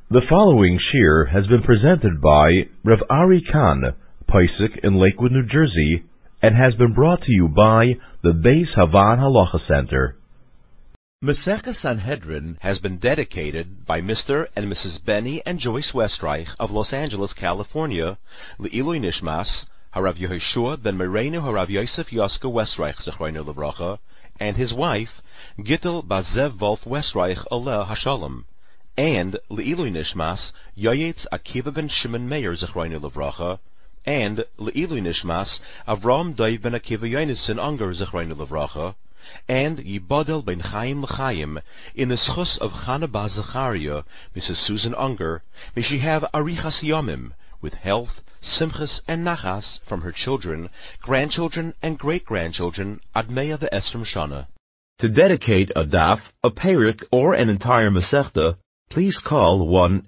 The following shir has been presented by Rav Ari Khan, Paisik in Lakewood, New Jersey, and has been brought to you by the Beis Havan Halacha Center. Masechah Sanhedrin has been dedicated by Mr. and Mrs. Benny and Joyce Westreich of Los Angeles, California, Le'ilui Nishmas, Harav Yehoshua ben Mereinu Harav Yosef Yoska Westreich Zechroinu Levracha, and his wife, Gittel Bazev Wolf Westreich Aleh Hashalom, and Le'ilui Nishmas, Yoyetz Akiva ben Shimon Meir Zechroinu Levracha, and Le'ilui Nishmas, Avram Dov ben Akiva Yonason Unger Zechroinu Levracha, and Yibadel ben Chaim L'Chaim, in the schus of Chana Bas Zechariah, Mrs. Susan Unger, may she have Arichas Yomim, with health, simchas, and nachas from her children, grandchildren, and great-grandchildren, Admeya ve'Esrim Shana. To dedicate a daf, a perik, or an entire Masechta, please call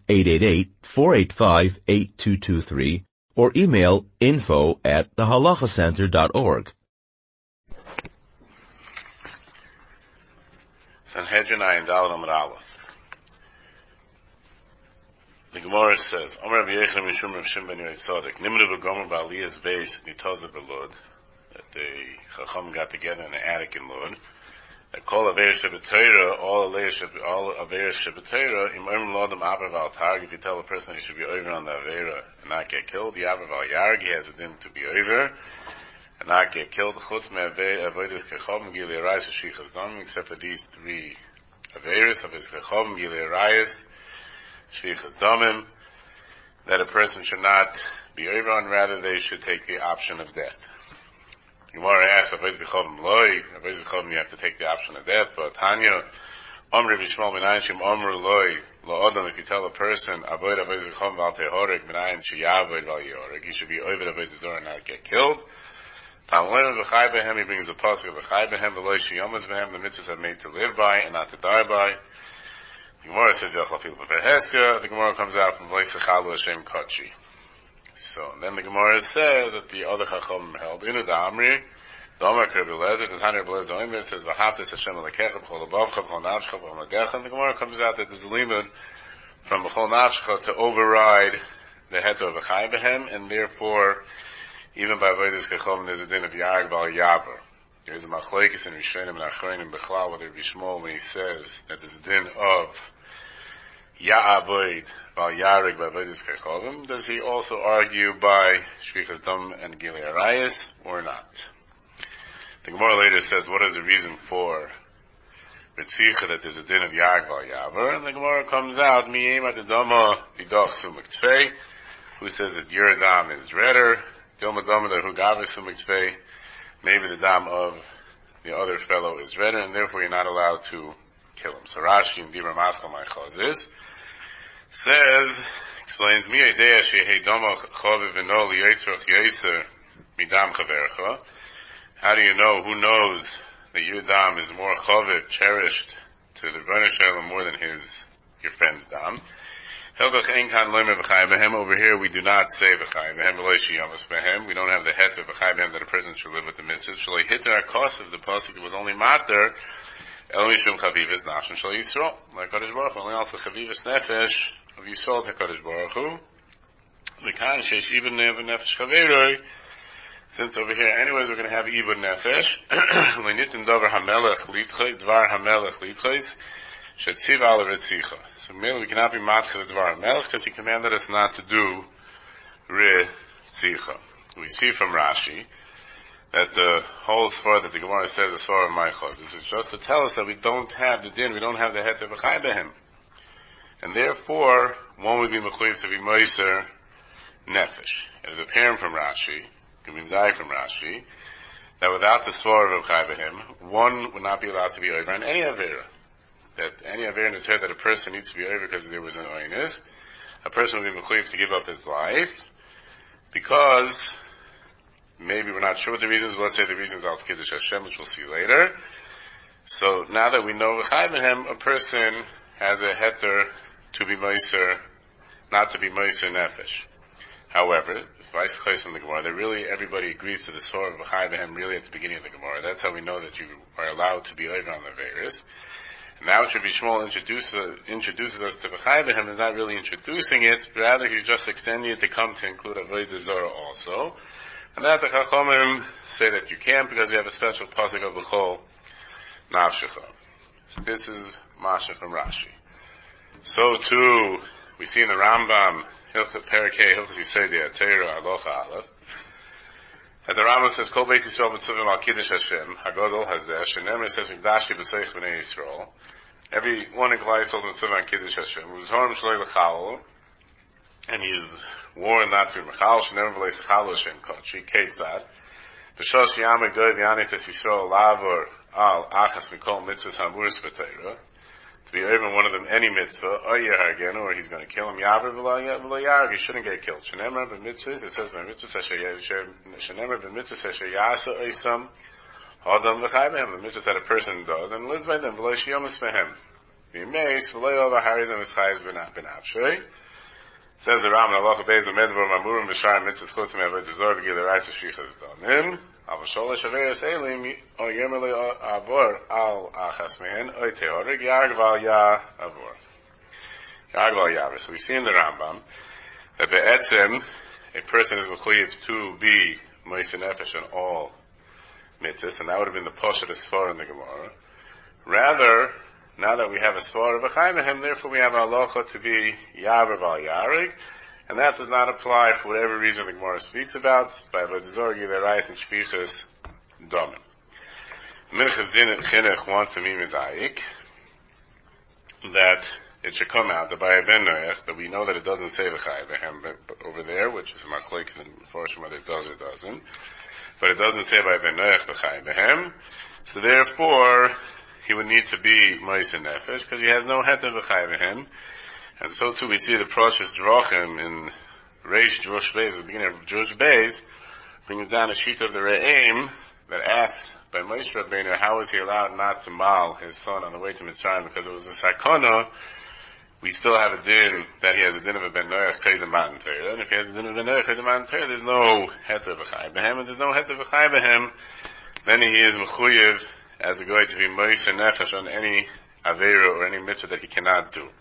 1-888-485-8223 or email info@thehalachacenter.org. Sanhedrin Ayin Daled Amud Aleph. The Gemara says, Omer Rabbi Yechon Mishum Rav Shimon ben Yotzadek, Nimru v'Gomer ba'Aliyah's Beis Nitozah b'Lod, that the Chacham got together in the attic in Lod, that call Aveir Shebetayra, all Aveir Shebetayra, Im Omer Lodam Aver Val Targ, if you tell a person that he should be over on the Aveira and not get killed, the Aver Val Yarg, he has a din to be over, and not get killed, Chutz me Avodas Kechom, Gili Arayis, Shichas Dam, except for these three Aveiris, Avodas Kechom, Gili Arayis, Shichas Damim, that a person should not be over on, rather they should take the option of death. Gemara asks, Avodas Kechom Loi, Avodas Kechom you have to take the option of death, but Tanya, Omri Bishmal Minayin Shim Omru Loi, Lo Odom, if you tell a person, Avodas Kechom Val Tehorek, Minayin Shiyavod Val Yorek, he should be over Avodas Dor and not get killed. He brings the pasuk of V'chai Behem, V'loi Shiyomas Behem, the mitzvahs are made to live by and not to die by. The Gemara says, the Gemara comes out from V'loi Sechalu Hashem Kachi. So, then the Gemara says that the other Chacham held, Inu Da'amri, the Omer Rabbi Lezer, the Tanya Rabbi Lezer Omer says, V'haftes Hashem Alekecha, B'chol Abavcha, B'chol Nafshcha, B'chol Nadecha, and the Gemara comes out that there's a limud from B'chol Nafshcha to override the heter of V'chai Behem, and therefore, even by Avodas Kechom, there's a din of Yarg Val Yaver. There's a machlekes in Rishonim and Achronim Bechlal, whether it be Shmuel, when he says that there's a din of Ya'avoid Val Yarg by Avodas Kechom, does he also argue by Shvichas Dam and Gili Arayis, or not? The Gemara later says, what is the reason for Ritzicha that there's a din of Yarg Val Yaver? And the Gemara comes out, Miyema de Dama Didach Sumik Tzvei, who says that your dam is redder, maybe the dam of the other fellow is redder, and therefore you're not allowed to kill him. So Rashi in Dibra Maskal Maichazis says, explains, how do you know, who knows that your dam is more chaviv, cherished to the Rebbeinu Shalom more than your friend's dam? Over here we do not say v'chai behem v'lo shiyamas behem. We don't have the heter v'chai behem that a person should live with the mitzvahs. Shaloi hitter our cost of the pasuk was only matter el mishum chavivas nafshin shal Yisrael. Like Kadosh Baruch Hu, only also chavivas nefesh of Yisrael to Kadosh Baruch Hu. The kan sheish ibn nefesh chaveroi. Since over here, anyways, we're going to have ibn nefesh. L'nitin davar hamelech litchay dvar hamelech litchays shetziv ala retzicha. So mainly we cannot be matcha the Dvar HaMelech because he commanded us not to do Ritzicha. We see from Rashi that the whole svar that the Gemara says is svar of Maichos. This is just to tell us that we don't have the din, we don't have the heter v'chai behem. And therefore, one would be mechuyev to be moiser nefesh. It is apparent from Rashi, can be die from Rashi, that without the svar of v'chai behem, one would not be allowed to be over on any avera. That any aver in the Torah that a person needs to be over because there was an oinus, a person will be mechuyev to give up his life, because maybe we're not sure what the reasons, but let's say the reasons al Kiddush Hashem, which we'll see later. So now that we know v'chai behem, a person has a heter to be moiser, not to be moiser nefesh. However, this vice case in the Gemara, that really everybody agrees to the sort of v'chai behem really at the beginning of the Gemara. That's how we know that you are allowed to be over on the Averis. And now Rabbi Shmuel introduces us to V'chai B'hem is not really introducing it, but rather he's just extending it to come to include Avodah Zarah also. And that the Chachamim say that you can't because we have a special pasuk of B'chol Nafshecha. So this is Masha from Rashi. So too, we see in the Rambam, Hilchot Perikei, Hilchot Yisodei Torah, Alocha Aleph, that the Rambam says, Kol Beis Yisrael Mitzvim Al Kiddush Hashem, Hagadol Hazeh, Shenemer says, Mikdashti B'seich B'nei Yisrael. Every one in Klal Yisrael is Mitzvim Al Kiddush Hashem. U'zhorim Shloi L'chal, and he's warned not to be Mechal, Shenemer V'lei S'chal Hashem Kochi, Keitzad. B'shosh Yameh Goy V'yanis Es Yisrael Lavor Al Achas Mikol Mitzvahs Hamuris B'Torah. To be over one of them any mitzvah, or he's going to kill him. He shouldn't get killed. Shenemar b'mitzvahs, it says b'mitzvahs shenemar b'mitzvahs asher yasa oisam adam v'chai b'hem. The mitzvahs that a person does and lives by them. V'lo shiyomas b'hem. V'yimeis v'lo yova haris and v'schayis b'nafshay. Says the Rambam, Allah beis amedvar mamurim b'shar mitzvahs chutzim avodah zarah v'gil l'rais v'shvichas damim. Al sholosh averos elim o yemer avor al achas mehen o teorig yargval ya avor yargval yaver. So we see in the Rambam that be'etzem a person is mechuyev to be moise nefesh on all mitzvahs, and that would have been the poshet of Sfar in the Gemara. Rather, now that we have a Sfar of a Chaymehem, therefore we have a halacha to be yaver val yarig. And that does not apply for whatever reason the Gemara speaks about, by Avodah Gilei Rais and Shvichas Domim. Minchas Chinuch wants to be medayik that it should come out that by a Ben Noach, that we know that it doesn't say V'chai B'hem over there, which is a machlokes in Forshim whether it does or doesn't, but it doesn't say by Ben Noach V'chai B'hem. So therefore, he would need to be Moise Nefesh because he has no het of V'chai B'hem. And so too we see the Proshas Drachim in Reish Josh Beis, at the beginning of Josh Beis, brings down a sheet of the Re'im that asks by Moshe Rabbeinu how is he allowed not to mal his son on the way to Mitzrayim because it was a sakana. We still have a din that he has a din of a Ben Noach Kedem Matan Torah, and if he has a din of a Ben Noach Kedem Matan Torah, there's no heter v'chai b'hem, and there's no heter v'chai b'hem, then he is mechuyev as a guy to be moise nefesh on any avera or any mitzvah that he cannot do.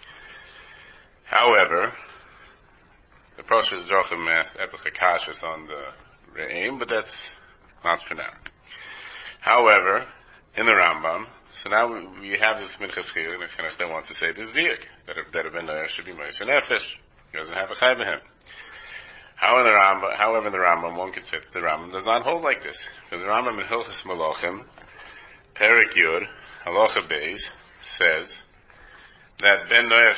However, the Proshas Drachim asks Epich on the Re'im, but that's not for now. However, in the Rambam, so now we have this Minchas Chiyuv, and they want to say this Viyik, that a Ben Noach should be Moise Nefesh. He doesn't have a Chai B'hem. However, in the Rambam, one could say that the Rambam does not hold like this. Because the Rambam in Hilchas Malachim, Perik Yud, Halacha Beis, says that Ben Noach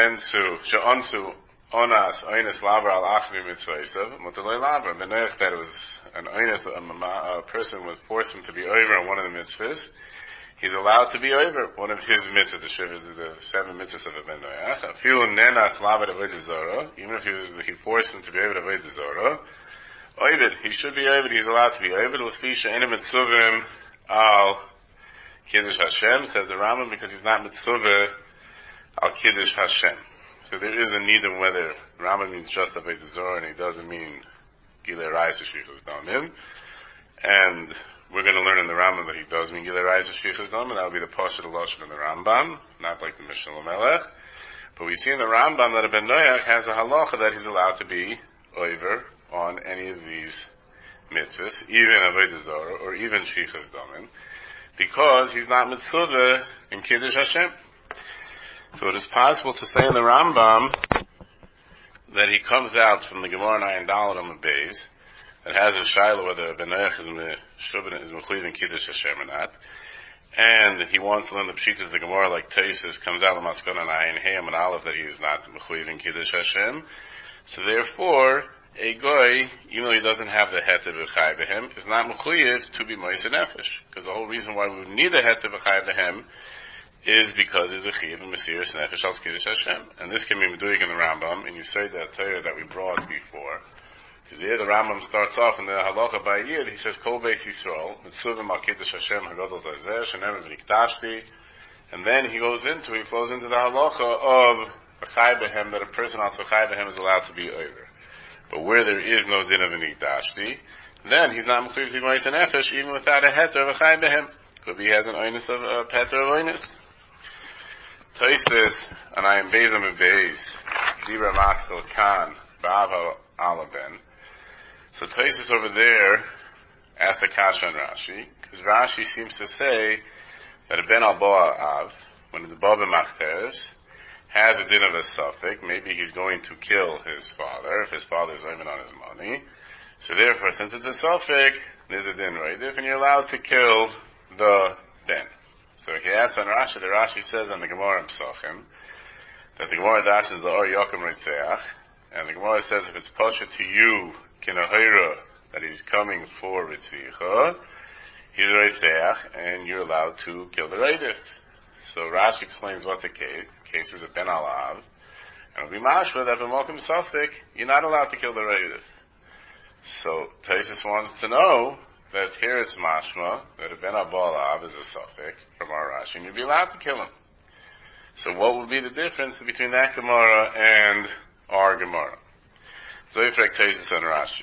she'onsu onas oines lavar al achmi mitzvaysav mutalei lavar. Ben Noach, that it was an oines, a person was forced him to be over on one of the mitzvahs. He's allowed to be over one of his mitzvahs, the 7 mitzvahs of a Ben Noach. Afilu nenas lavar avodah zarah, even if he forced him to be over avodah zarah. Ovid, he should be over. He's allowed to be over. L'fisha ena mitzuvim al kiddush Hashem, says the Rambam, because he's not mitzvah al kiddush Hashem. So there is a need of whether Rambam means just avodah zarah and he doesn't mean gilei rais v'shvichas damim. And we're going to learn in the Rambam that he does mean gilei rais v'shvichas damim, and that will be the pasuk of lashon in the Rambam, not like the Mishnah Lamelech. But we see in the Rambam that a Ben Noach has a halacha that he's allowed to be over on any of these mitzvahs, even avodah zarah or even shvichas damim, because he's not mitzvah in kiddush Hashem. So it is possible to say in the Rambam that he comes out from the Gemara Nayin Daled on the Beis that has a shaila whether Ben Noach is mechuyev in kiddush Hashem or not, and he wants to learn the pshitas the Gemara like Taisus comes out of Maskana Nayin Hayam and Aleph that he is not mechuyev in kiddush Hashem. So therefore, a goy, even though he doesn't have the heter v'chai b'hem, is not mechuyev to be moise nefesh, because the whole reason why we would need a heter v'chai b'hem is because there's a chiyuv and mesiras nefesh al kiddush Hashem. And this can be meduik in the Rambam, and you say that Torah that we brought before. Because here the Rambam starts off in the halacha by Yid, he says, Kol Beis Yisrael, mitzuvim al kiddush Hashem, hagadol tazeh, shenem v'niktashti, and then he flows into the halacha of v'chai b'hem, that a person al v'chai b'hem is allowed to be over. But where there is no din of v'niktashti, then he's not mechuyev to be moise nefesh, even without a heter v'chai b'hem. Could be he has an oinus of a peter of oinus. Toises, and I am Bezam and Bez, Dibra Maskal Khan, Bava Alaben. So Toises over there asked the Kasha on Rashi, because Rashi seems to say that a Ben al Av, when the Baba Machteres, has a din of a suffix, maybe he's going to kill his father, if his father is living on his money. So therefore, since it's a suffix, there's a din right there, and you're allowed to kill the Ben. So he asks on Rashi, the Rashi says on the Gemara Psachim, that the Gemara dashes the Or Yokim Ritzeach, and the Gemara says if it's pasha to you, Kinahira, that he's coming for Ritzicha, he's a Ritzeach, and you're allowed to kill the Reidif. So Rashi explains what the case is of Ben Alav, and it'll be mashma that b'mokim suffik, you're not allowed to kill the Reidif. So Taisus wants to know that here it's mashma, that a Ben Alav is a suffix from our Rashi, and you'd be allowed to kill him. So what would be the difference between that Gemara and our Gemara? Zoifrek Taisus and Rashi.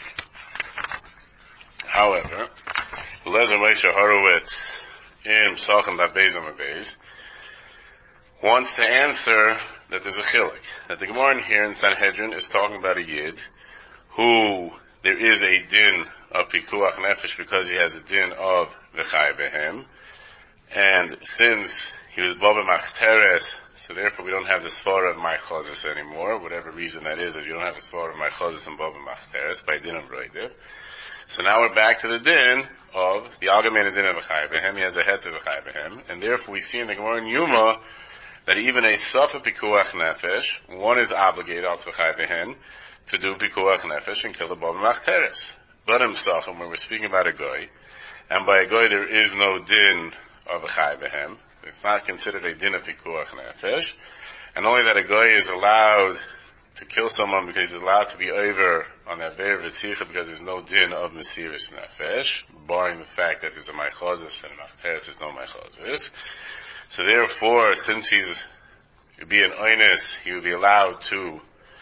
However, Lezer Moshe Horowitz in Psachim Beis Beis wants to answer that there's a chilik, that the Gemara here in Sanhedrin is talking about a yid who there is a din of pikuach nefesh because he has a din of v'chai behem, and since he was baba machteres, so therefore we don't have the svara of maichazis anymore, whatever reason that is, if you don't have the svara of maichazis and baba machteres by din of roidev. So now we're back to the din of the algemein din of v'chai behem. He has a het of v'chai behem, and therefore we see in the Gemara in Yuma that even a safa pikuach nefesh, one is obligated al v'chai behem to do pikuach nefesh and kill the baba machteres. But himself, when we're speaking about a goy, and by a goy there is no din of a chai behem, it's not considered a din of pikuach nefesh, and only that a goy is allowed to kill someone because he's allowed to be over on that very v'tzicha because there's no din of mesiris nefesh, barring the fact that there's a maichazis and machteres there's no maichazis. So therefore, since he would be an oinus, he would be allowed to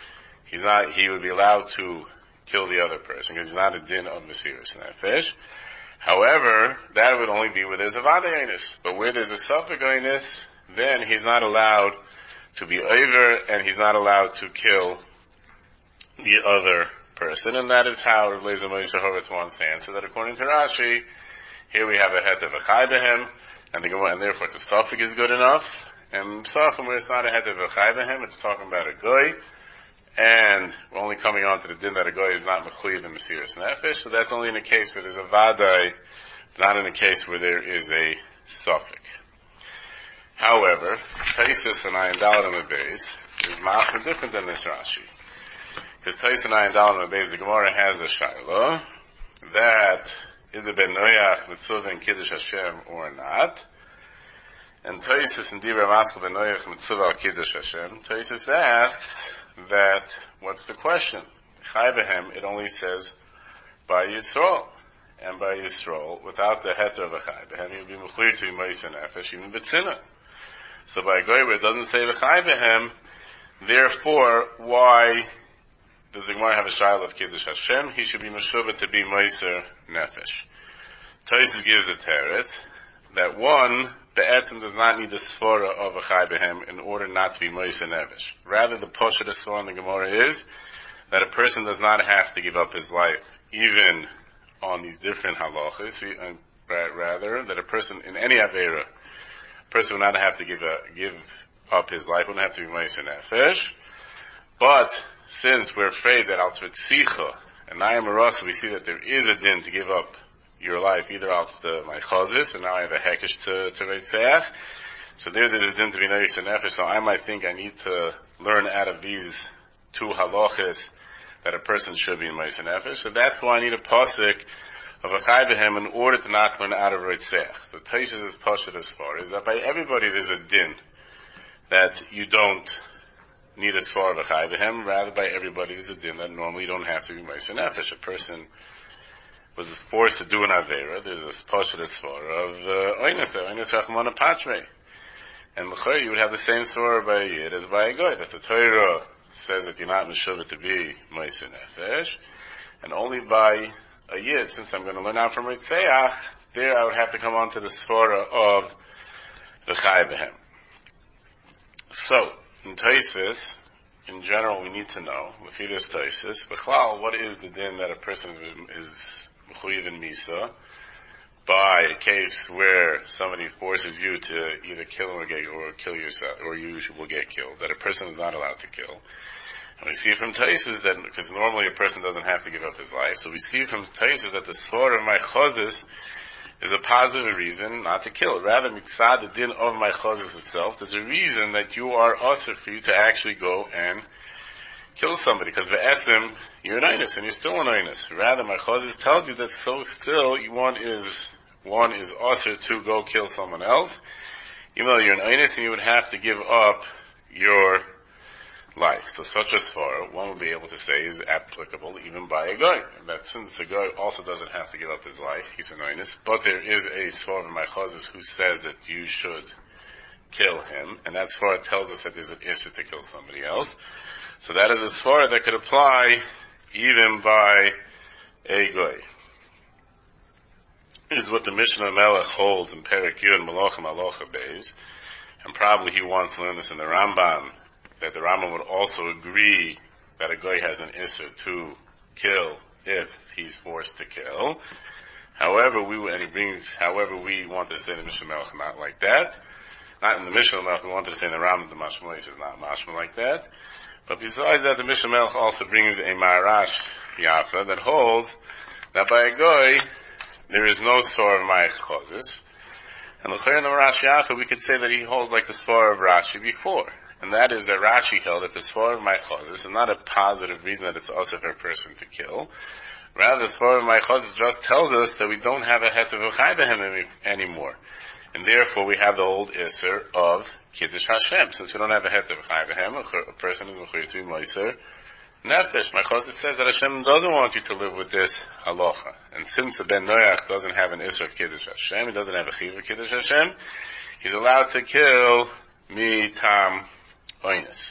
kill the other person, because he's not a din of Mesiris Nefesh. However, that would only be where there's a Vadayinus. But where there's a Suffagayinus, then he's not allowed to be over, and he's not allowed to kill the other person. And that is how Rabbi Moshe Horowitz wants to answer that according to Rashi, here we have a het of a chai behem, and therefore it's a suffix is good enough. And Psachim, where it's not a het of a chai behem, it's talking about a goy. And we're only coming on to the din that a goy is not mechuyev in Mesiris Nefesh, so that's only in a case where there's a vaday, not in a case where there is a suffix. However, Taisus and Ayin Daled and Beis is ma'afim different than this Rashi. Because Taisus and Ayin Daled and Beis, the Gemara has a shayla, that is a ben noyach mitzvah in Kiddush Hashem or not. And Taisus and Dibra Maskal ben noyach mitzvah al Kiddush Hashem, Taisus asks, that, what's the question? Chai behem, it only says by Yisrael. And by Yisrael, without the heter of a chai behem, you'll be mechuyr to be moise nefesh, even b'tzina. So by goy, where it doesn't say v'chai behem, therefore, why does the Gemara have a shayla of Kiddush Hashem? He should be meshuvah to be moise nefesh. Tosfos gives a teretz, that one, Be'etzim does not need the svara of a chai behem in order not to be moise nefesh. Rather, the poshet of svara in the Gemara is that a person does not have to give up his life, even on these different halachas. Rather, that a person in any avera, a person would not have to give up his life, wouldn't have to be moise nefesh. But since we're afraid that al tzvitzicha and nayam arasa, we see that there is a din to give up your life, either else the maichazis, and now I have a hekesh to reitzeach. So there's a din to be noyis and nefesh, so I might think I need to learn out of these two halachas that a person should be in noyis and nefesh. So that's why I need a pasuk of a chai behem in order to not learn out of reitzeach. So Taisus is pasuk as far is that by everybody there's a din that you don't need a svar of a chai behem, rather by everybody there's a din that normally you don't have to be noyis and nefesh. A person was forced to do an avera, there's a pasha svara of oinus rachmana patre. And l'chayr, you would have the same svara by a yid as by a goy, that the Torah says that you're not meshuvah to be moise nefesh, and only by a yid, since I'm going to learn out from Ritzeach, there I would have to come on to the svara of the chai behem. So, in Taisus, in general, we need to know, with this Taisus, B'chlal, what is the din that a person is Mechuyev in Misa by a case where somebody forces you to either kill him or kill yourself, or you will get killed, that a person is not allowed to kill. And we see from Taisus that, because normally a person doesn't have to give up his life, so we see from Taisus that the Sfor of my Chazis is a positive reason not to kill. Rather, mitzad the din of my chazis itself, there's a reason that you are usher for you to actually go and kill somebody. Because ve'esim, you're an einus, and you're still an einus. Rather, my chazis tells you that so still, one is usher to go kill someone else, even though you're an einus and you would have to give up your life. So such a svar, one would be able to say, is applicable even by a guy. And that since the guy also doesn't have to give up his life, he's an einus, but there is a svar in my chazis who says that you should kill him, and that svar tells us that there's an issue to kill somebody else. So that is a svar that could apply even by a guy. This is what the Mishnah Melech holds in Perek Yud Malachim Halacha Beis, and probably he wants to learn this in the Rambam, that the Rambam would also agree that a guy has an issur to kill if he's forced to kill. However, we wanted to say the Mishnah Melech not like that. Not in the Mishnah Melech, we wanted to say in the Rambam the Mashma is not Mashma like that. But besides that, the Mishnah Melech also brings a Marash Yafa that holds that by a guy there is no svar of Ma'ich Chazis. And l'chayr in the Marash Yafa we could say that he holds like the svar of Rashi before. And that is that Rashi held that the Svar of my Chazis is not a positive reason that it's also for a person to kill. Rather, the Svar of my Chazis just tells us that we don't have a Heter V'chai B'hem anymore. And therefore we have the old Isser of Kiddush Hashem. Since we don't have a Heter V'chai B'hem, a person is Mechuyev to be Moiser Nefesh. My Chazis says that Hashem doesn't want you to live with this halacha. And since the Ben Noach doesn't have an Isser of Kiddush Hashem, he doesn't have a Chiv of Kiddush Hashem, he's allowed to kill Mi Tam Oinus.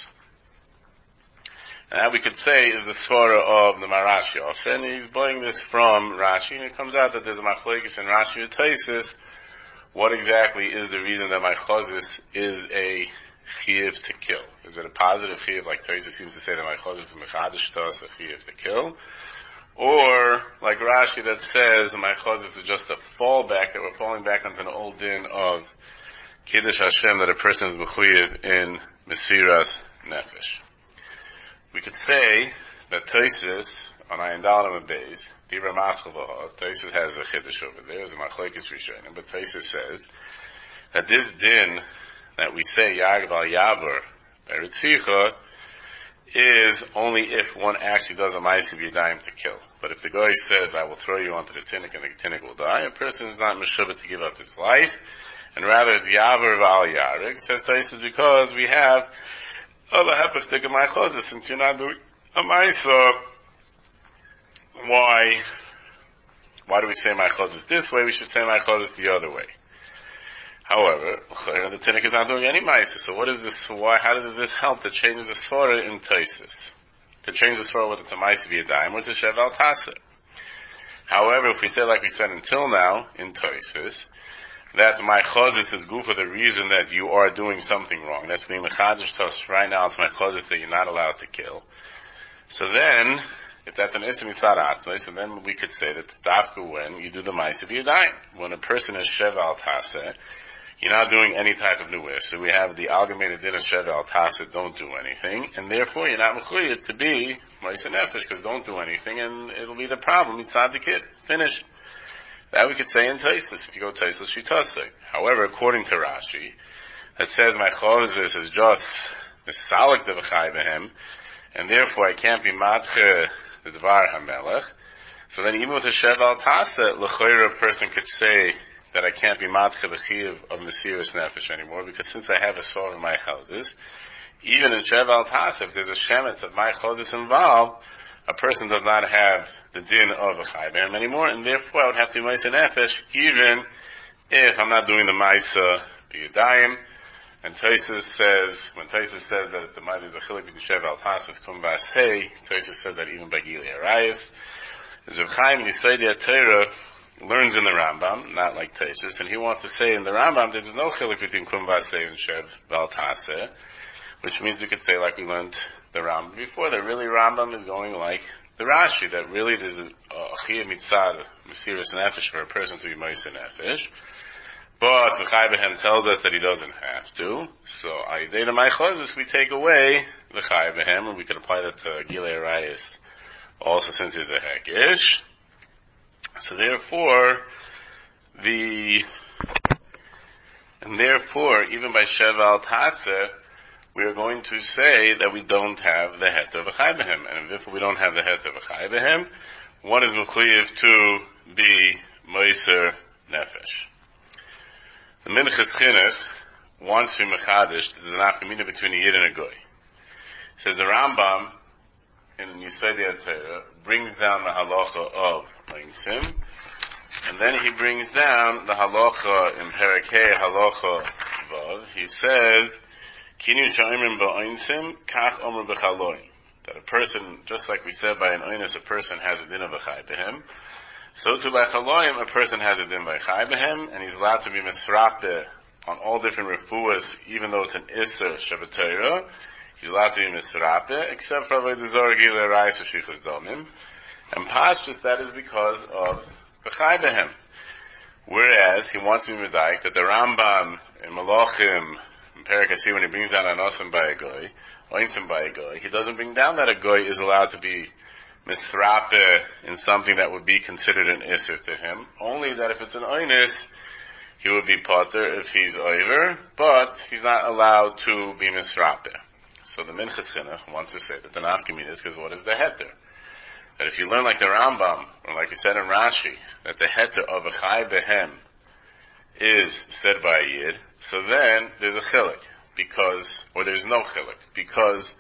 And that we could say is the svara of the Marash Yafa, and he's buying this from Rashi, and it comes out that there's a machlekes in Rashi and Taisus. What exactly is the reason that my chazis is a chiyuv to kill? Is it a positive chiyuv, like Taisus seems to say that my chazis is mechadish to us, a chiyuv to kill? Or, like Rashi that says that my chazis is just a fallback, that we're falling back onto an old din of Kiddush Hashem, that a person is mechuyev in Mesiras Nefesh. We could say that Taisus, on Ayin Dalam Beis, Dibra Matchavaha, Taisus has a chiddush over there, as a machlekes rishonim, but Taisus says that this din that we say Yagav al Yavar Beritzicha is only if one actually does a ma'aseh b'yadayim to kill. But if the guy says, I will throw you onto the tinnik and the tinnik will die, a person is not meshubah to give up his life, and rather it's Yavar Val Yarig. Says Taisus, because we have a hepech of my chazis. Since you're not doing a ma'aseh, why do we say my chazis this way? We should say my chazis the other way. However, the tinnik is not doing any ma'aseh. So what is this? How does this help to change the svara in Taisus? To change the svara whether it's a ma'aseh b'yadayim or to shev al taseh. However, if we say like we said until now in Taisus, that my chazis is good for the reason that you are doing something wrong. That's being mechadish to us right now. It's my chazis that you're not allowed to kill. So then, if that's an issue mitzad atzmos, so then we could say that dafka when you do the ma'aseh b'yadayim, when a person is shev al taseh, you're not doing any type of new issue. So we have the algamated din of shev al taseh, don't do anything, and therefore you're not mechuyev to be ma'aseh nefesh, because don't do anything, and it'll be the problem mitzad the kid. Finished. That we could say in Taisus, if you go Taisus Shitasei. However, according to Rashi, that says my chazis is just misalik de v'chai b'hem, and therefore I can't be matche the dvar hamelech. So then even with a shev al taseh, l'choyra, a person could say that I can't be matche the chiyuv of mesiras nefesh anymore, because since I have a svar of my chazis, even in shev al taseh, if there's a shemetz of my chazis involved, a person does not have the din of a chai b'hem anymore, and therefore I would have to be ma'aseh nefesh, even if I'm not doing the ma'aseh b'yadayim. And Taisus says, when Taisus says that the ma'aseh is a chilik b'yishev al taseh kum v'asei, Taisus says that even by Gili Arayis. Rav Chaim Yisrael Torah learns in the Rambam, not like Taisus, and he wants to say in the Rambam there's no chilik between kum v'asei and shev al taseh. which means we could say, like we learned the Rambam before, that really Rambam is going like the Rashi, that really there's a chiyuv mitzad, mesiras nefesh, for a person to be meiser nefesh. But the Chai Behem tells us that he doesn't have to. So, Ayidei Mai Chozos, we take away the Chai Behem, and we can apply that to Gilei Arayis also, since he's a Hekish. So therefore, even by Sheval Tatzeh, we are going to say that we don't have the Het of a Chai Behem. And if we don't have the Het of a Chai Behem, one is Mechuyev to be Meiser Nefesh. The Minchas Chinuch wants to be Mechadish, there's an afkamina between a Yid and a Goy. It says the Rambam, in Yisodei HaTorah, brings down the halacha of Einsim, and then he brings down the halacha in Perakei halacha Vav. He says, Kinu sha'imrim ba'Einsim, kach omer b'chaloim. That a person, just like we said by an Einis, a person has a din of a Chai Behem. So too by Chaloim, a person has a din by Chai Behem, and he's allowed to be misrape on all different refuahs, even though it's an Isser Shabbat. He's allowed to be misrape, except for Avodah Zarah Gilei Arayis or Shichas Domim. And Pashtus, that is because of the Chai Behem. Whereas, he wants to be medayik that the Rambam in Malachim, in Perek HaSi, when he brings down Anosim by a Goy, Oinsim by a Goy, he doesn't bring down that a Goy is allowed to be misrape in something that would be considered an isser to him. Only that if it's an oinis, he would be potter if he's over, but he's not allowed to be misrape. So the Minchas Chinuch wants to say that the nafkamina is because what is the heter? That if you learn like the Rambam, or like you said in Rashi, that the heter of a Chai Behem is said by a Yid, so then there's a chilik, or there's no chilik, because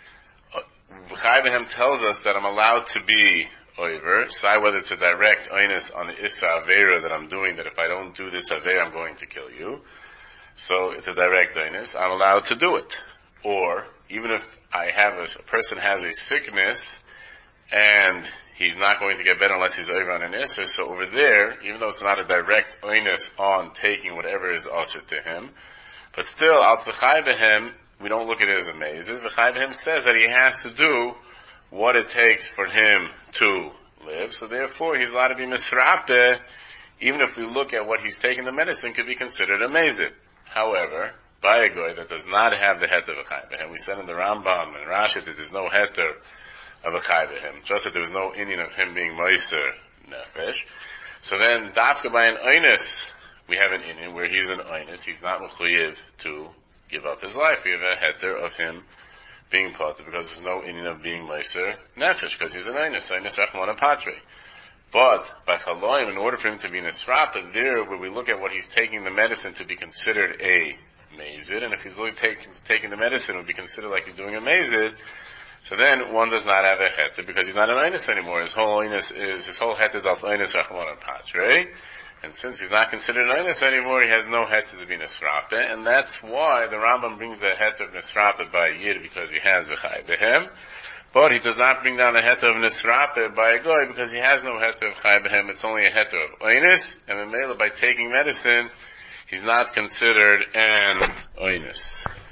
Chai Behem tells us that I'm allowed to be over, say whether it's a direct oinus on the Issa Avera that I'm doing, that if I don't do this Avera, I'm going to kill you. So it's a direct oinus, I'm allowed to do it. Or, even if a person has a sickness, and he's not going to get better unless he's over on an Issa, so over there, even though it's not a direct oinus on taking whatever is usher to him, but still, al Chai Behem, we don't look at it as a mazid. The Chai Behem says that he has to do what it takes for him to live. So therefore, he's allowed to be misrape, even if we look at what he's taking the medicine, could be considered a mazid. However, by a goy that does not have the heter of a Chai Behem, we said in the Rambam and Rashi that there's no heter of a Chai Behem, just that there was no Indian of him being meiser nefesh. So then, dafka by an oinus, we have an Indian where he's an oinus, he's not mechuyev to give up his life. We have a heter of him being potter because there's no Indian of being meiser nefesh, because he's an oinus rachmana patre. But by chaloim, in order for him to be nisrapa, there where we look at what he's taking the medicine to be considered a mazid, and if he's really taking the medicine, it would be considered like he's doing a mazid. So then one does not have a heter because he's not an oinus anymore. His whole heter is al oinus rachmana patre. And since he's not considered an oinus anymore, he has no heter to be nisrape, and that's why the Rambam brings the heter of nisrape by a Yid, because he has the Chai Behem, but he does not bring down the heter of nisrape by a Goy, because he has no heter of Chai Behem, it's only a heter of oinus, and in Mela, by taking medicine, he's not considered an oinus.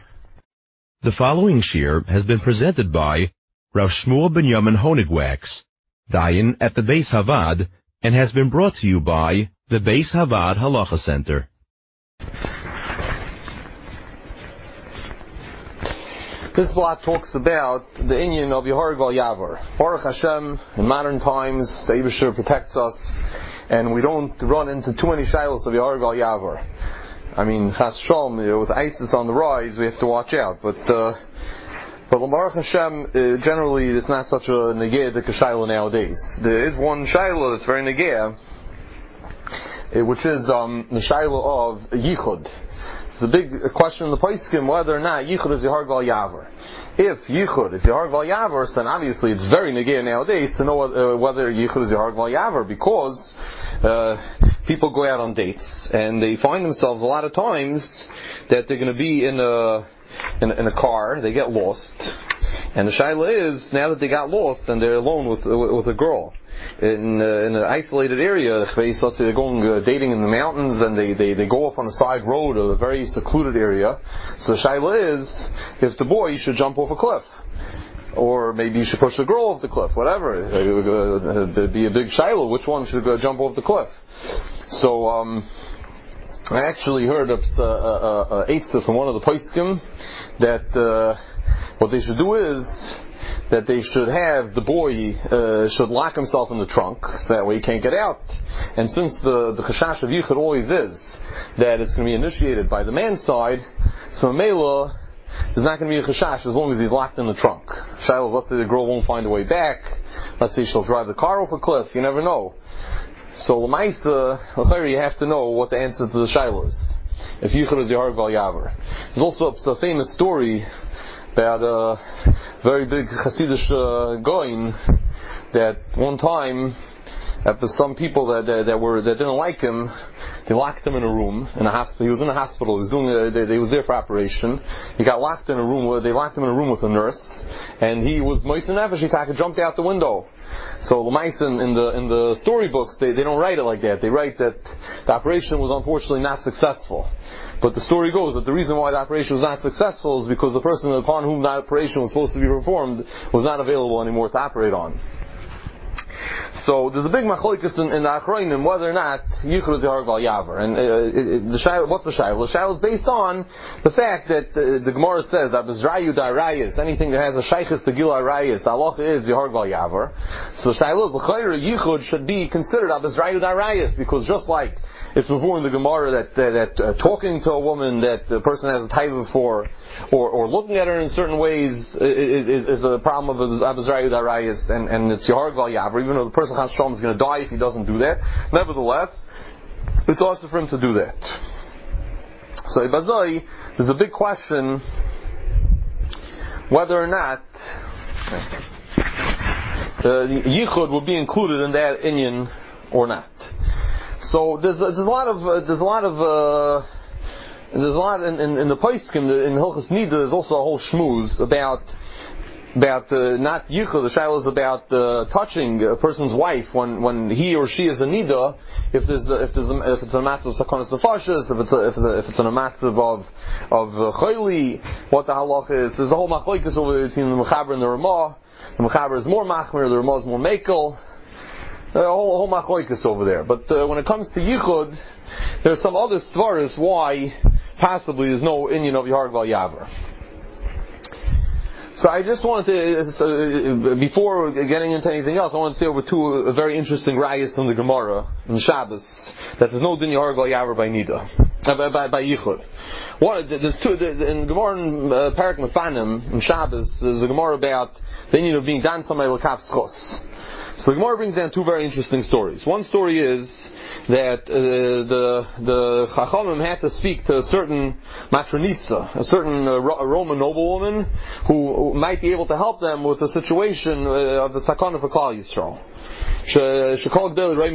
The following shir has been presented by Rav Shmuel Binyamin Honigwax, Dayan at the Beis Havad, and has been brought to you by the Beis Havad Halacha Center. This block talks about the inyan of Yehar Gal Yavar. Baruch Hashem, in modern times, the Eibusher protects us, and we don't run into too many shilos of Yehar Gal Yavar. I mean, Chas Shalom, with ISIS on the rise, we have to watch out. But Baruch Hashem, generally, it's not such a negea to Shaila nowadays. There is one Shaila that's very negea, which is the Shaila of Yichud. It's a big question in the Paiskim whether or not Yichud is Yehar Gal Yavar. If Yichud is Yehar Gal Yavar, then obviously it's very negea nowadays to know whether Yichud is Yehar Gal Yavar, because people go out on dates and they find themselves a lot of times that they're going to be in a car, they get lost, and the shaila is, now that they got lost and they're alone with a girl, in an isolated area, let's say they're going dating in the mountains and they go off on a side road, a very secluded area. So the shaila is, if the boy should jump off a cliff, or maybe you should push the girl off the cliff, whatever. It'd be a big shaila, which one should jump off the cliff? So I actually heard a eitzah from one of the poskim that what they should do is that they should have the boy should lock himself in the trunk, so that way he can't get out. And since the chashash of yichud always is that it's going to be initiated by the man's side, so Mela, there's not going to be a chashash as long as he's locked in the trunk. Shiloh, let's say the girl won't find a way back. Let's say she'll drive the car off a cliff. You never know. So l'maisa, you have to know what the answer to the shiloh is. If yichud is yahar val yaver. There's also a famous story about a very big Hasidish goin that one time, after some people that didn't like him, they locked him in a room in a hospital. He was in a hospital. He was they was there for operation. He got locked in a room. They locked him in a room with a nurse, and he was moist nefesh. He jumped out the window. So l'maisa in the storybooks they don't write it like that. They write that the operation was unfortunately not successful. But the story goes that the reason why the operation was not successful is because the person upon whom the operation was supposed to be performed was not available anymore to operate on. So there's a big machlokes in the Achronim whether or not yichud is yahar val yaver. And what's the shayla? The shayla is based on the fact that the Gemara says that bezrayu darayis, anything that has a shaychus to gil arayis, the halacha is yahar val yaver. So the shayla is l'chayra yichud should be considered a bezrayu darayis, because just like it's before in the Gemara that talking to a woman that the person has a taiva for, or looking at her in certain ways is a problem of abizrayu darayis, and it's yahar val yaver, even though the person chas shalom is going to die if he doesn't do that. Nevertheless, it's also for him to do that. So ibazai, there's a big question whether or not yichud will be included in that inyan or not. So there's a lot in the poskim in Hilchos Nida. There's also a whole shmooze about not yichud. The shayla is about touching a person's wife when he or she is a nida. If it's a massive sakonas nefashos, if it's a massive of chayli, what the halacha is. There's a whole machlokes over between the mechaber and the ramah. The mechaber is more machmir, the ramah is more mekel. A whole machlokes over there. But when it comes to yichud, there's some other svaras why possibly there's no inyan of yahar val yaver. So I just wanted to, before getting into anything else, I want to say over two very interesting rayas from the Gemara in Shabbos, that there's no din yahar val yaver by nida, by yichud. There's two in Gemara in Parak Mefanim in Shabbos. There's a Gemara about the inyan of being dan samay l'kaf schos. So the Gemara brings down two very interesting stories. One story is that the Chachamim had to speak to a certain matronisa, a certain Roman noblewoman who might be able to help them with the situation of the sakana for Klal Yisrael. So Rabbi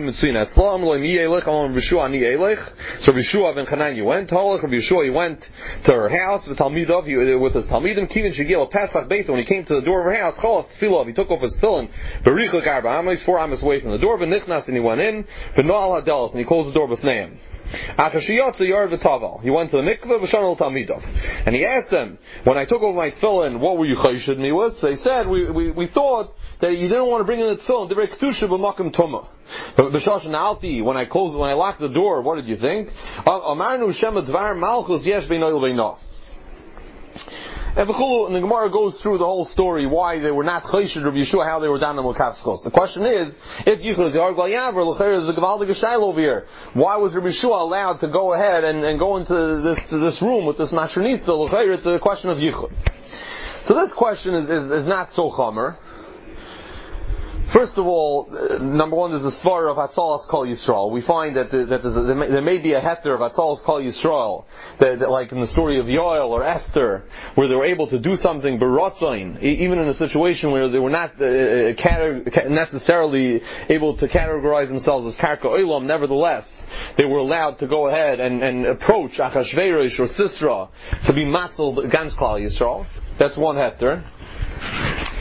Yeshua ben Chananya went. Rabbi Yeshua went to her house with his talmidim. Kivin shegil Pesach Beis. When he came to the door of her house, he took off his tefillin. 4 amos away from the door. And he went in. And he closed the door with Naam. He went to the mikveh and he asked them, when I took over my tefillin, what were you chayshid me with? So they said, we thought that you didn't want to bring in the tefillin, the kedusha b'makom tumah. But b'shash na'alti, when I locked the door, what did you think? Amarnu shema dvar malchus yesh beinoil beino. And the Gemara goes through the whole story why they were not chayshid Rabbi Yeshua, how they were down in l'kaf schos. The question is, if yichud is yahar val yaver, l'chayr is a gevaldige shayla over here. Why was Rabbi Yeshua allowed to go ahead and go into this room with this matronisa? L'chayr, it's a question of yichud. So this question is not so chamer. First of all, number one, there's a svar of Hatzalas Kol Yisrael. We find that there may be a heter of Hatzalas Kol Yisrael, that like in the story of Yoel or Esther, where they were able to do something berotzain, even in a situation where they were not necessarily able to categorize themselves as karka olam. Nevertheless, they were allowed to go ahead and approach Achashverosh or Sisra to be matzel gans Klal Yisrael. That's one heter.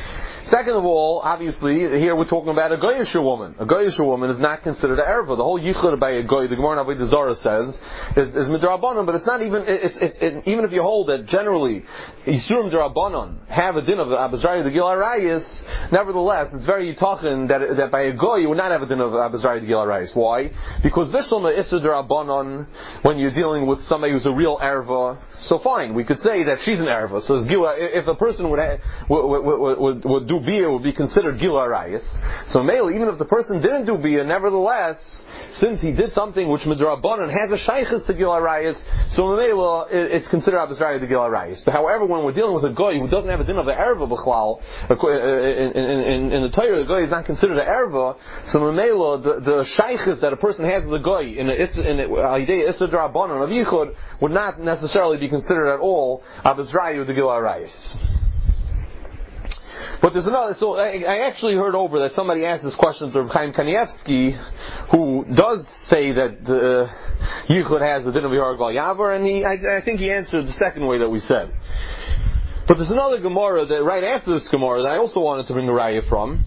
Second of all, obviously, here we're talking about a goyish woman. A goyish woman is not considered an erva. The whole yichud by a goy, the Gemara in Avodah Zarah says, is midrabanan, but it's not even, even if you hold that generally, Yisurim Darabanan have a din of Abazrayu the Gil Arayis, nevertheless, it's very talking that by a goy you would not have a din of Abazrayu the Gil Arayis. Why? Because Vishlama Isra Darabanan, when you're dealing with somebody who's a real erva, so fine, we could say that she's an erva. So if a person would do bia, would be considered gil arayis. So mainly, even if the person didn't do bia, nevertheless, since he did something which midrabanan has a shaykhis to gil arayis, so mainly it's considered abazraya to gil arayis. But however, when we're dealing with a goy who doesn't have a din of the erva b'chlal, in the Torah, the goy is not considered an erva. So mainly, the shaykhis that a person has with the goy in the idea isra darabanan of yichud would not necessarily be considered at all abazraya to gil arayis. But there's another, so I actually heard over that somebody asked this question to Reb Chaim Kanievsky, who does say that the Yichud has the din of Yehar Gal Yavar, and I think he answered the second way that we said. But there's another Gemara that right after this Gemara that I also wanted to bring a raya from.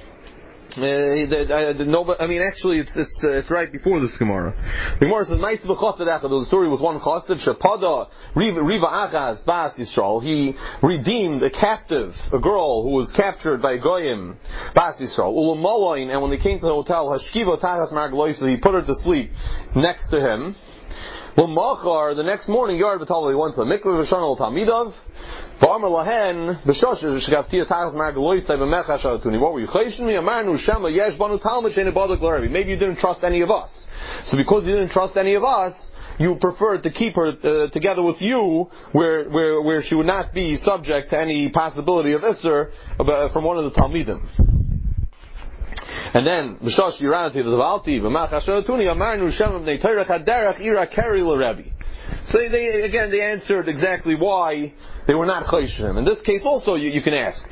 Actually, it's right before this Gemara. The Gemara says, "Ma'is b'chassid echad." There was a story with one chassid. Shepada Riva Achaz Bas Yisrael. He redeemed a captive, a girl who was captured by Goyim, Bas Yisrael. Ulamalain, and when they came to the hotel, Hashkiva Tachas Margloisa, he put her to sleep next to him. L'machar, the next morning, Yard B'Tal, he went to the mikveh v'shana l'talmidav. V'amar lahen b'shoshes sh'gavtia tachas margaloisai v'mecha shalatuni. What were you chayshing me? Amarnu shema yesh banu talmud she'ne badak l'Rebbe. Maybe you didn't trust any of us. So because you didn't trust any of us, you preferred to keep her together with you, where she would not be subject to any possibility of isser from one of the talmidim. And then b'shosh yiranati v'zavalti v'mecha shalatuni amarnu shema b'nei Torah chaderach ira keri l'Rebbe. So they answered exactly why they were not chayshim. In this case also you can ask.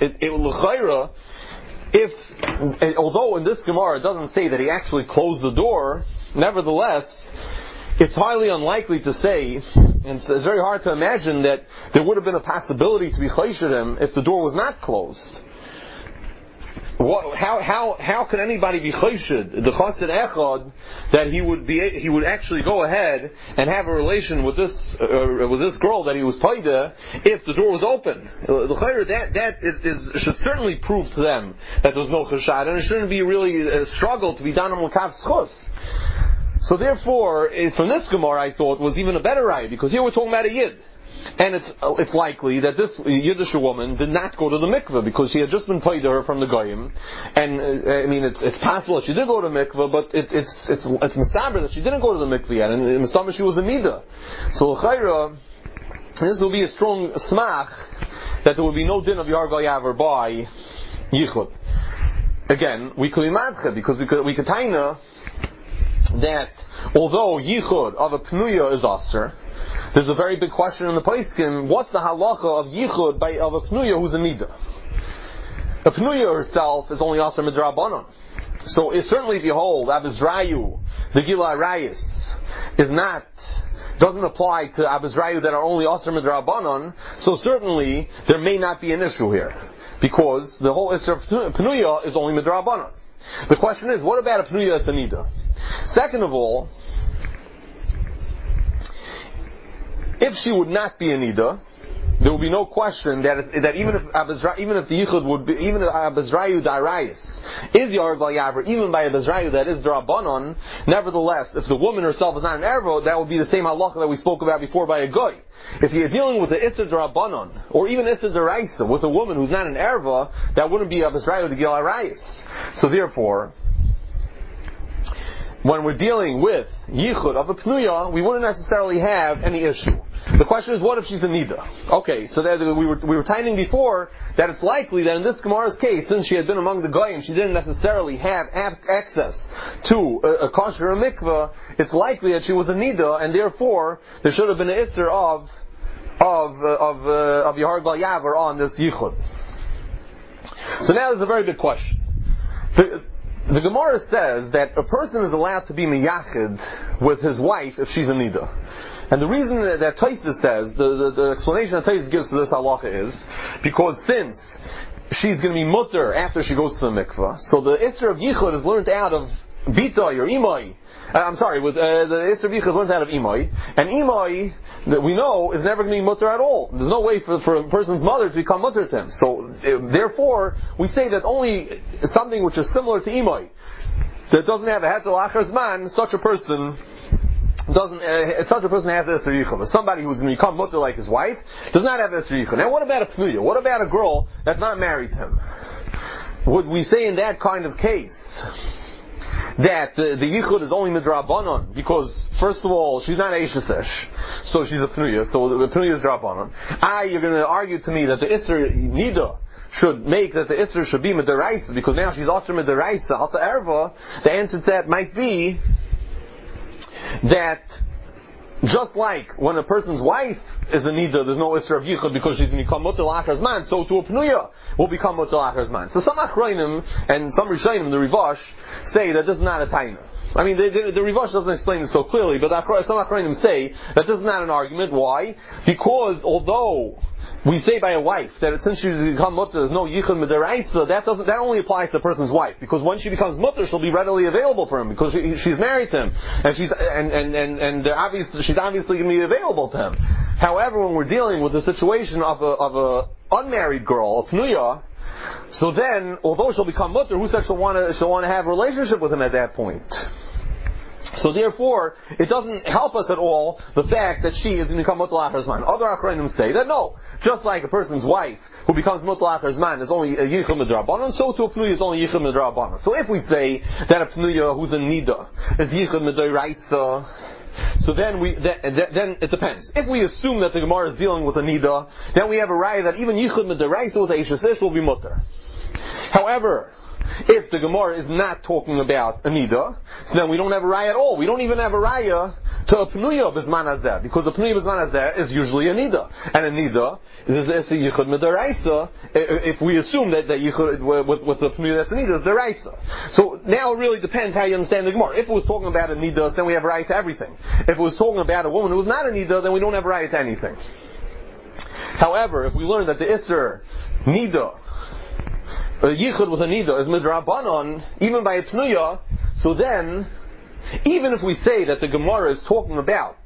Although in this Gemara it doesn't say that he actually closed the door, nevertheless, it's highly unlikely to say, and it's very hard to imagine that there would have been a possibility to be chayshim if the door was not closed. How could anybody be chayshid, the chassid echad, that he would actually go ahead and have a relation with this girl that he was paida if the door was open? That should certainly prove to them that there was no chashad, and it shouldn't be really a struggle to be done on l'kav schus. So therefore, from this Gemara I thought was even a better raya, because here we're talking about a yid. And it's likely that this Yiddish woman did not go to the mikveh because she had just been paid to her from the goyim, and it's possible that she did go to the mikveh, but it's mistaber that she didn't go to the mikveh yet, and mistaber she was a nida. So l'chayra, this will be a strong smach that there will be no din of Yehar Gal Yavar by yichud. Again, we could be madche because we could taina that although yichud of a pnuya is aser, there's a very big question in the Paiskim, what's the halacha of yichud of a pnuya who's a nida? A pnuya herself is only aser midrabanan. So certainly if you hold abizrayu, the gila arayis, doesn't apply to abizrayu that are only aser midrabanan, so certainly there may not be an issue here. Because the whole issue of pnuya is only midrabanan. The question is, what about a pnuya as a nida? Second of all, if she would not be a nida, there will be no question that even if the yichud would be, even if abazrayu darayis is Yehar Gal Yavar, even by abazrayu that is darabanan, nevertheless, if the woman herself is not an erva, that would be the same halacha that we spoke about before by a goy. If you're dealing with the isser darabanan or even isser daraisa with a woman who's not an erva, that wouldn't be abazrayu the gil arayis. So therefore, when we're dealing with yichud of a pnuya, we wouldn't necessarily have any issue. The question is, what if she's a nida? Okay, so that we were timing before that it's likely that in this Gemara's case, since she had been among the goyim, she didn't necessarily have access to a kosher mikveh. It's likely that she was a nida, and therefore there should have been an isser of Yehar Gal Yavar on this yichud. So now there's a very big question. The Gemara says that a person is allowed to be miyachid with his wife if she's a nida. And the reason that Tosfos says, the explanation that Tosfos gives to this halacha is, because since she's going to be mutter after she goes to the mikveh. So the Isser of Yichud is learned out of Bitay or Imai. The Isser of Yichud is learned out of Imai. And Imai, that we know, is never going to be mutter at all. There's no way for a person's mother to become mutter to him. So, therefore, we say that only something which is similar to Imai, that doesn't have a heter lachar zman, such a person has Esser Yichud. But somebody who's going to become mutter like his wife does not have Esser Yichud. Now what about a Pnuya? What about a girl that's not married to him? Would we say in that kind of case that the Yichud is only midrabanan? Because first of all, she's not Eishesesh, so she's a Pnuya, so the Pnuya is drabanan. You're going to argue to me that the Isser Nida should make that the Isser should be Midaraisa, because now she's also Midaraisa, Alta Erva. The answer to that might be that just like when a person's wife is a nida, there's no Isser of Yichud because she's going to become mutter lachar zman, so to a Pnuya will become mutter lachar zman. So some Achronim and some Rishonim, the Rivash, say that this is not a taina. I mean, the Rivash doesn't explain it so clearly, but some Achronim say that this is not an argument. Why? Because although we say by a wife that since she's become mutter, there's no yichud midaraisa, that only applies to the person's wife, because when she becomes mutter, she'll be readily available for him because she's married to him, and she's obviously going to be available to him. However, when we're dealing with the situation of a unmarried girl, a pnuya, so then although she'll become mutter, who said she'll want to have a relationship with him at that point? So therefore, it doesn't help us at all the fact that she is going to become mutal achar zman. Other Achronim say that no, just like a person's wife who becomes mutal achar zman is only a yichud midrabanan, so to a pnuya is only yichud midrabanan. So if we say that a pnuya who's a nida is yichud midraisa, so then then it depends. If we assume that the Gemara is dealing with a nida, then we have a raya that even yichud midraisa with a ishes will be mutter. However, if the Gemara is not talking about a nida, so then we don't have a raya at all. We don't even have a raya to a pnuya b'zman hazeh, because a pnuya b'zman hazeh is usually a nida, and a nida is a yichud midaraisa. If we assume that yichud with the pnuya that's a nida is deraisa. So now it really depends how you understand the Gemara. If it was talking about a nida, then we have a raya to everything. If it was talking about a woman who was not a nida, then we don't have a raya to anything. However, if we learn that the Isser nida, a yichud with a nida is midrabanan, even by a pnuya, so then, even if we say that the Gemara is talking about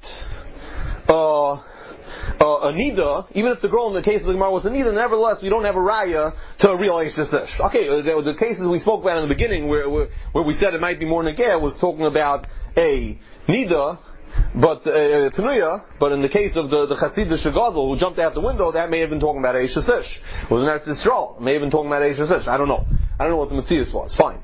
a nida, even if the girl in the case of the Gemara was a nida, nevertheless we don't have a raya to a real eishes. Okay, the cases we spoke about in the beginning, where we said it might be more negeh, was talking about a nida, but Pnuya, but in the case of the Chasidish Gadol who jumped out the window, that may have been talking about Eishes Ish. It was an Eretz Yisrael. It may have been talking about Eishes Ish. I don't know what the Metzius was. Fine.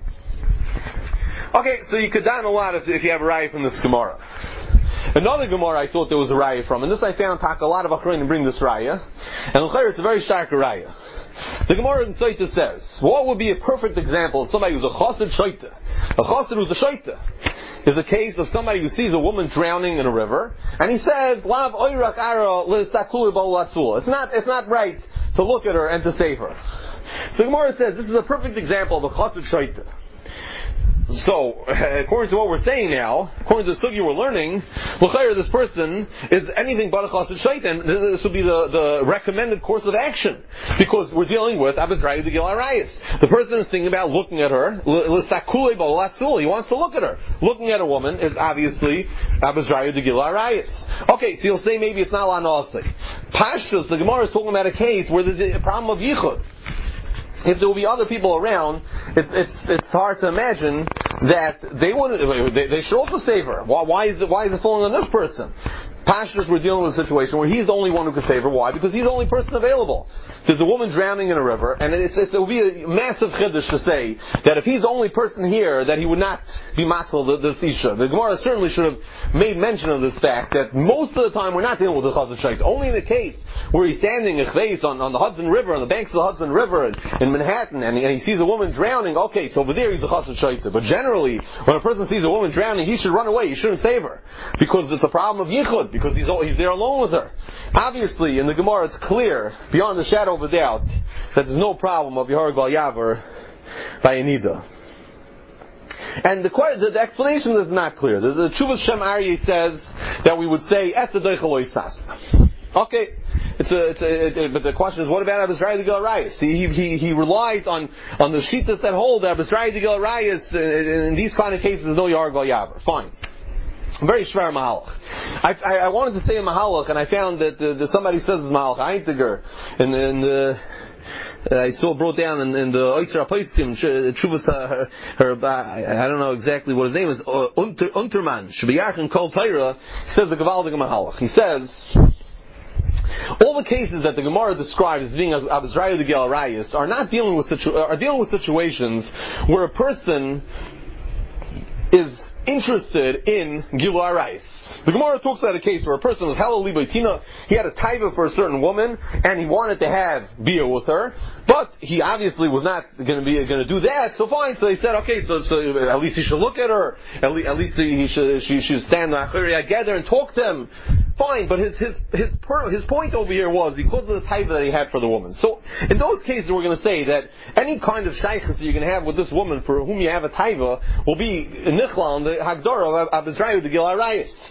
Okay, so you could down a lot if you have a raya from this Gemara. Another Gemara I thought there was a raya from, and this I found a lot of Achronim bring this raya, and l'chayr it's a very stark raya. The Gemara in Soita says, what would be a perfect example of somebody who's a chassid shoita? A chassid who's a shoita is a case of somebody who sees a woman drowning in a river, and he says, "Lav oirach ara l'stakuli b'olatzula." It's not right to look at her and to save her. The Gemara says this is a perfect example of a chassid shoita. So, according to what we're saying now, according to the sugi we're learning, l'chayr, this person is anything but a chassid shaitan. This would be the recommended course of action, because we're dealing with abizrayu de gil arayis. The person is thinking about looking at her. L'sakule b'olatzul. He wants to look at her. Looking at a woman is obviously abizrayu de gil arayis. Okay, so you'll say maybe it's not lanasi. Pashtus, the Gemara is talking about a case where there's a problem of yichud. If there will be other people around, it's hard to imagine that they should also save her. Why is it falling on this person? Pashtus, we're dealing with a situation where he's the only one who could save her. Why? Because he's the only person available. There's a woman drowning in a river, and it would be a massive chiddush to say that if he's the only person here, that he would not be matzal this isha. The Gemara certainly should have made mention of this fact that most of the time we're not dealing with the chassid shait. Only in the case where he's standing a chveis on the Hudson River, on the banks of the Hudson River in Manhattan, and he sees a woman drowning. Okay, so over there he's a chassid shait. But generally, when a person sees a woman drowning, he should run away. He shouldn't save her, because it's a problem of yichud, because he's there alone with her. Obviously, in the Gemara it's clear, beyond the shadow of a doubt, that there's no problem of Yehareg Bal Yaver by a nida. And the explanation is not clear. The Tshuvas Shem Aryeh says that we would say, okay, but the question is, what about Abisrai the Gil Arayis? He relies on the shittas that hold that Abisrai the Gil Arayis in these kind of cases is no Yargal Yavar. Fine. Very shver mahalach. I wanted to say a mahalach, and I found that somebody says it's mahalach Eintiger, and I saw brought down in the Oitzer HaPoskim, Chuvas, I don't know exactly what his name is, Unterman, Shebiyarchen Kol Torah, he says a Gavaldig Mahalach. He says, all the cases that the Gemara describes as being Abizrayu de Gil Arayis are dealing with situations where a person is interested in Gilu Arayis. The Gemara talks about a case where a person was Halal Libaitina, he had a taiva for a certain woman, and he wanted to have bia with her, but he obviously was not going to do that, so fine, so they said, okay, so at least he should look at her, at least she should stand together and talk to him. Fine, but his point over here was because of the taiva that he had for the woman. So, in those cases we're going to say that any kind of shaykhs that you're going to have with this woman for whom you have a taiva will be nichla on the Hagdara of Abizrayu de Gil Arayis.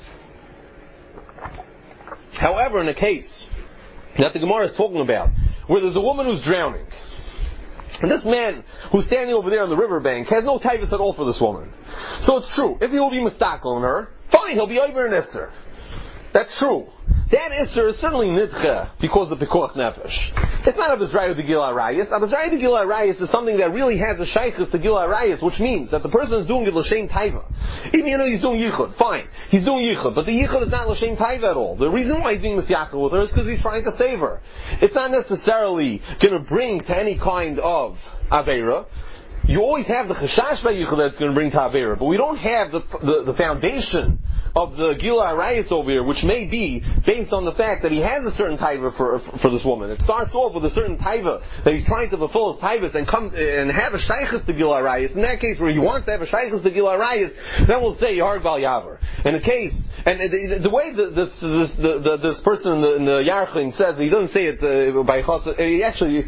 However, in a case that the Gemara is talking about, where there's a woman who's drowning, and this man who's standing over there on the riverbank has no taivas at all for this woman. So it's true, if he will be mistakel on her, fine, he'll be over an isser. That's true. That isser is certainly nidche because of pikuach nefesh. It's not Abizrayu de Gil Arayis. Abizrayu de Gil Arayis is something that really has a shaykhus to Gil Arayis, which means that the person is doing it l'shem taiva. Even he's doing yichud, fine. He's doing yichud, but the yichud is not l'shem taiva at all. The reason why he's doing misyachah with her is because he's trying to save her. It's not necessarily going to bring to any kind of aveira. You always have the chashash by yichud that's going to bring to aveira, but we don't have the foundation of the Gil Arayis over here, which may be based on the fact that he has a certain taiva for this woman. It starts off with a certain taiva that he's trying to fulfill his taivas and come and have a shaykhus to Gil Arayis. In that case, where he wants to have a shaykhus to Gil Arayis, then we'll say Yahar Gal Yavar. In a case, and the way this person in the Yarchin says, he doesn't say it by chassid. He actually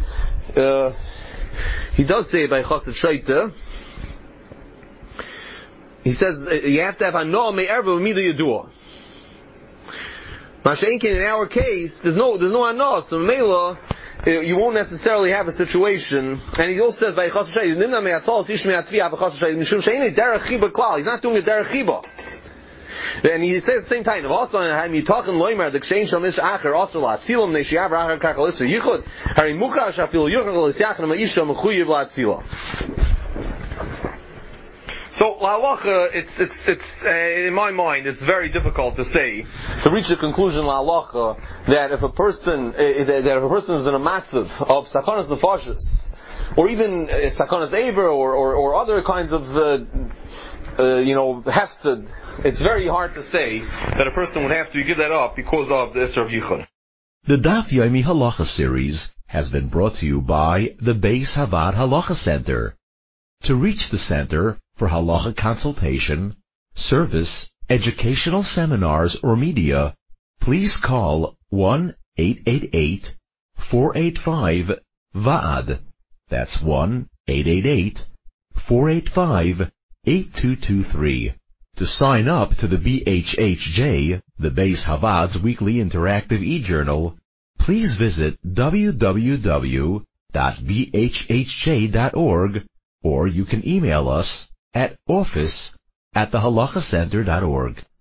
he does say it by chassid shaita. He says you have to have hanoah me'erva v'mida yadua. Masha'inkin, in our case, there's no hanoah, so meila you won't necessarily have a situation. And he also says by chassid shaita, nimna me'atzal tish me'atvi av chassid shaita mishum she'inei derech chiba klal. He's not doing a derech chiba. And he says at the same time, also you talking loimer the exchange shall miss acher also la tzilam neishiav acher kakalister yichud hari mukash afil yuchal lisyachna ma'isha mechuyev la tzila. So, la'alacha, it's in my mind, it's very difficult to reach the conclusion, la'alacha, that if a person is in a matzav of sakanas nefashis, or even sakanas aver, or other kinds of, hefsed, it's very hard to say that a person would have to give that up because of the Isser of Yichud. The Daf Yomi Halacha series has been brought to you by the Beis Havad Halacha Center. To reach the center for halacha consultation, service, educational seminars, or media, please call 1-888-485-VAAD. That's 1-888-485-8223. To sign up to the BHHJ, the Beis Havad's weekly interactive e-journal, please visit www.bhhj.org, or you can email us at office@thehalachacenter.org.